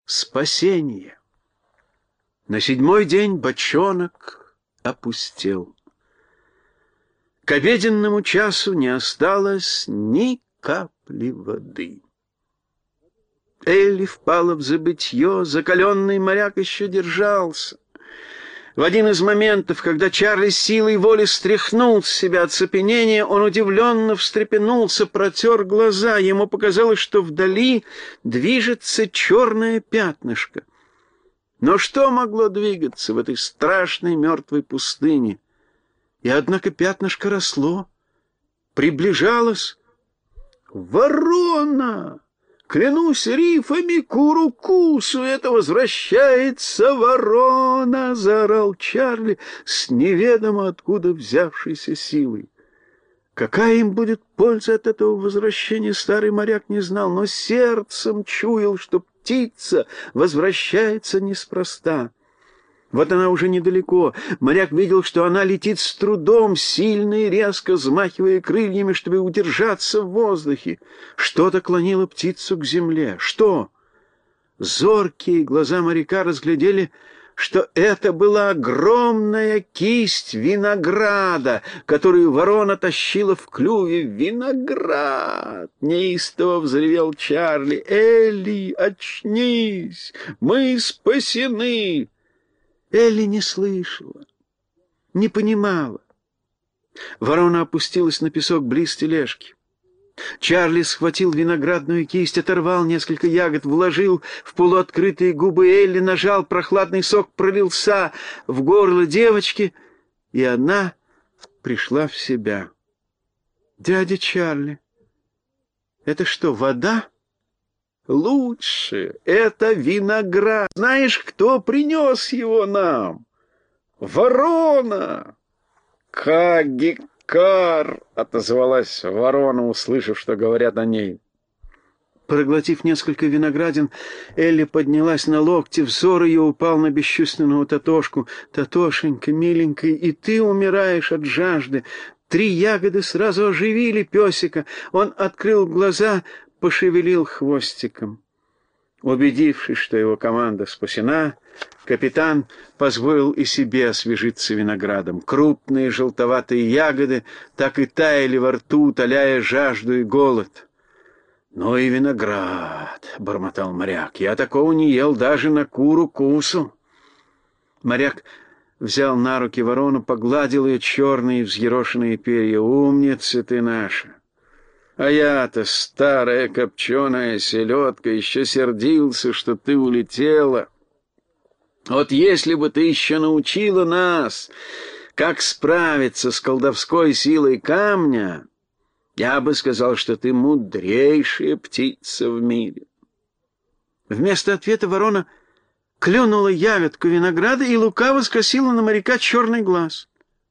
спасение. На 7-й день бочонок опустел. К обеденному часу не осталось ни капли воды. Элли впала в забытье, закаленный моряк еще держался. В один из моментов, когда Чарли силой воли стряхнул с себя оцепенение, он удивленно встрепенулся, протер глаза. Ему показалось, что вдали движется черное пятнышко. Но что могло двигаться в этой страшной мертвой пустыне? И однако пятнышко росло, приближалось. «Ворона! Клянусь рифами Курукусу, это возвращается ворона!» — заорал Чарли с неведомо откуда взявшейся силой. Какая им будет польза от этого возвращения, старый моряк не знал, но сердцем чуял, что птица возвращается неспроста. Вот она уже недалеко. Моряк видел, что она летит с трудом, сильно и резко взмахивая крыльями, чтобы удержаться в воздухе. Что-то клонило птицу к земле. Что? Зоркие глаза моряка разглядели, что это была огромная кисть винограда, которую ворона тащила в клюве. «Виноград!» — неистово взревел Чарли. «Элли, очнись! Мы спасены!» Элли не слышала, не понимала. Ворона опустилась на песок близ тележки. Чарли схватил виноградную кисть, оторвал несколько ягод, вложил в полуоткрытые губы Элли, нажал, прохладный сок пролился в горло девочки, и она пришла в себя. «Дядя Чарли, это что, вода?» «Лучше, это виноград. Знаешь, кто принес его нам? Ворона!» «Кагикар!» — отозвалась ворона, услышав, что говорят о ней. Проглотив несколько виноградин, Элли поднялась на локти, взор ее упал на бесчувственного Татошку. «Татошенька, миленький, и ты умираешь от жажды». 3 ягоды сразу оживили песика. Он открыл глаза, пошевелил хвостиком. Убедившись, что его команда спасена, капитан позволил и себе освежиться виноградом. Крупные желтоватые ягоды так и таяли во рту, утоляя жажду и голод. «Ну и виноград!» — бормотал моряк. «Я такого не ел даже на Курукусу!» Моряк взял на руки ворону, погладил ее черные взъерошенные перья. «Умница ты наша! А я-то, старая копченая селедка, еще сердился, что ты улетела. Вот если бы ты еще научила нас, как справиться с колдовской силой камня, я бы сказал, что ты мудрейшая птица в мире». Вместо ответа ворона клюнула ягодку винограда и лукаво скосила на моряка черный глаз.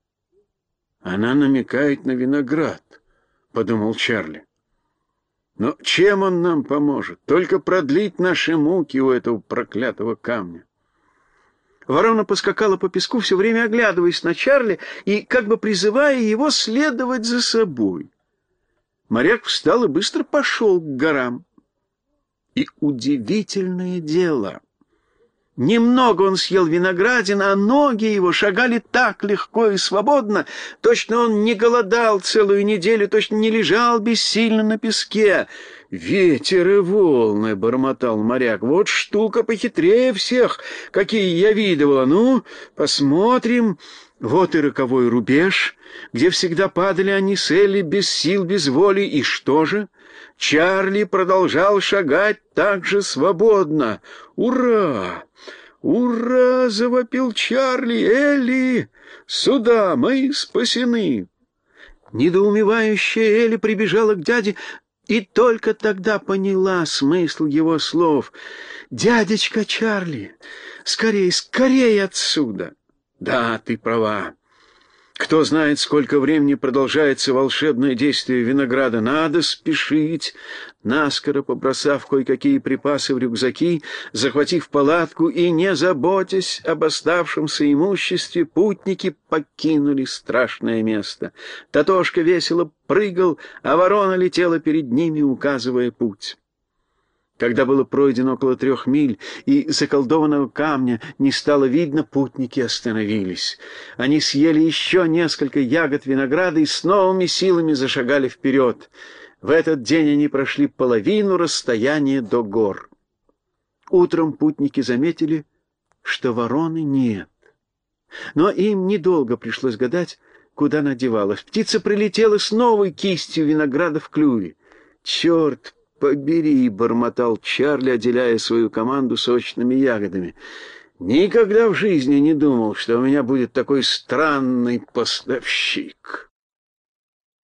«Она намекает на виноград», — подумал Чарли. «Но чем он нам поможет? Только продлить наши муки у этого проклятого камня». Ворона поскакала по песку, все время оглядываясь на Чарли и как бы призывая его следовать за собой. Моряк встал и быстро пошел к горам. И удивительное дело! Немного он съел виноградин, а ноги его шагали так легко и свободно, точно он не голодал целую неделю, точно не лежал бессильно на песке. «Ветер и волны», — бормотал моряк, — «вот штука похитрее всех, какие я видывала. Ну, посмотрим. Вот и роковой рубеж, где всегда падали они с Элли без сил, без воли. И что же? Чарли продолжал шагать так же свободно. «Ура! Ура!» — завопил Чарли. «Элли, сюда, мы спасены!» Недоумевающая Элли прибежала к дяде и только тогда поняла смысл его слов. «Дядечка Чарли, скорей, скорей отсюда!» «Да, ты права. Кто знает, сколько времени продолжается волшебное действие винограда. Надо спешить». Наскоро побросав кое-какие припасы в рюкзаки, захватив палатку и не заботясь об оставшемся имуществе, путники покинули страшное место. Татошка весело прыгал, а ворона летела перед ними, указывая путь. Когда было пройдено около 3 миль, и заколдованного камня не стало видно, путники остановились. Они съели еще несколько ягод винограда и с новыми силами зашагали вперед. В этот день они прошли половину расстояния до гор. Утром путники заметили, что вороны нет. Но им недолго пришлось гадать, куда она девалась. Птица прилетела с новой кистью винограда в клюве. «Черт побери!» — бормотал Чарли, отделяя свою команду сочными ягодами. «Никогда в жизни не думал, что у меня будет такой странный поставщик».